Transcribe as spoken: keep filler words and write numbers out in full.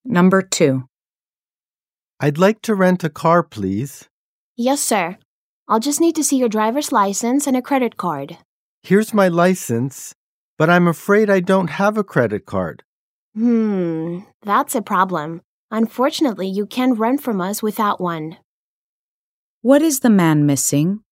Number two. I'd like to rent a car, please. Yes, sir. I'll just need to see your driver's license and a credit card. Here's my license, but I'm afraid I don't have a credit card. Hmm, that's a problem. Unfortunately, you can't rent from us without one. What is the man missing?